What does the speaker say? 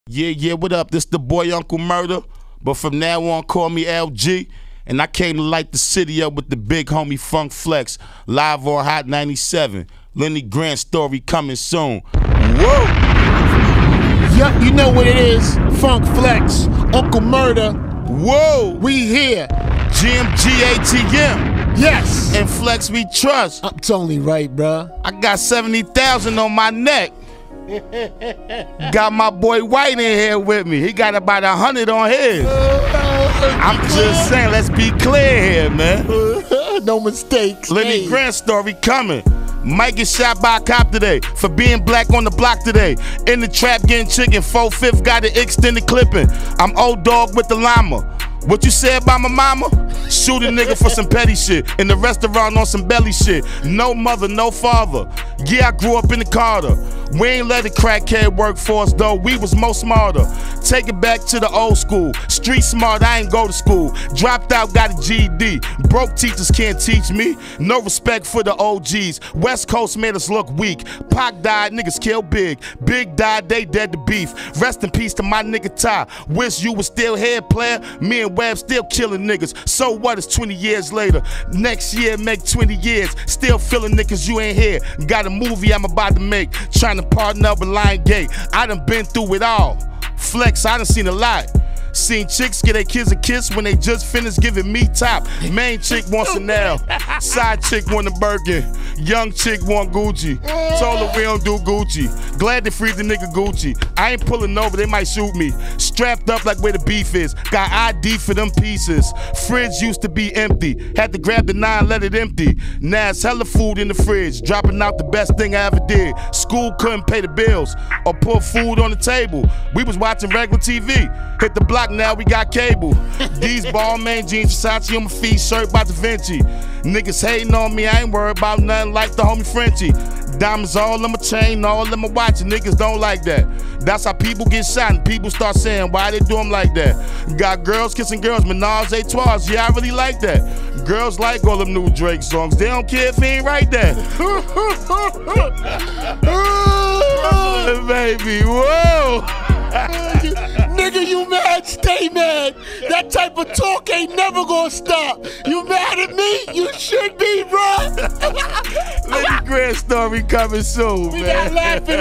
Yeah, what up? This the boy Uncle Murder, but from now on call me LG. And I came to light the city up with the big homie Funk Flex, live on Hot 97. Lenny Grant story coming soon. Whoa! Yup, you know what it is. Funk Flex, Uncle Murder. Whoa! We here. GMGATM. Yes. And Flex we trust. It's only right, bruh. I got 70,000 on my neck. Got my boy White in here with me. He got about 100 on his. I'm just saying, let's be clear here, man. No mistakes. Lenny Grant story coming. Mike get shot by a cop today for being black on the block today. In the trap getting chicken, 4/5 got an extended clipping. I'm old dog with the llama. What you said about my mama? Shoot a nigga for some petty shit. In the restaurant on some belly shit. No mother, no father. Yeah, I grew up in the Carter. We ain't let a crackhead work for us though, we was more smarter. Take it back to the old school. Street smart, I ain't go to school. Dropped out, got a GED. Broke teachers can't teach me. No respect for the OGs. West Coast made us look weak. Pac died, niggas killed Big. Big died, they dead to beef. Rest in peace to my nigga Ty. Wish you was still here, player. Me and Web still killing niggas. So what, it's 20 years later. Next year make 20 years. Still feeling niggas you ain't here. Got a movie I'm about to make. Trying to partner up with Lion Gate. I done been through it all. Flex, I done seen a lot. Seen chicks get their kids a kiss when they just finished giving me top. Main chick wants a nail. Side chick want a Birkin. Young chick want Gucci. Told her we don't do Gucci. Glad they freed the nigga Gucci. I ain't pulling over, they might shoot me. Strapped up like where the beef is. Got ID for them pieces. Fridge used to be empty. Had to grab the 9, let it empty. Now it's hella food in the fridge. Dropping out the best thing I ever did. School couldn't pay the bills or put food on the table. We was watching regular TV. Hit the block, now we got cable. These Balmain jeans, Versace on my feet, shirt by Da Vinci. Niggas hating on me, I ain't worried about nothing like the homie Frenchie. Diamonds all in my chain, all in my watch, and niggas don't like that. That's how people get shot, and people start saying, why they do them like that? Got girls kissing girls, menage a trois, yeah, I really like that. Girls like all them new Drake songs, they don't care if he ain't right that. Baby, whoa! Nigga, you mad? Stay mad. That type of talk ain't never gonna stop. You mad at me? You should be, bro. Lenny Grant story coming soon, We man. got laughing.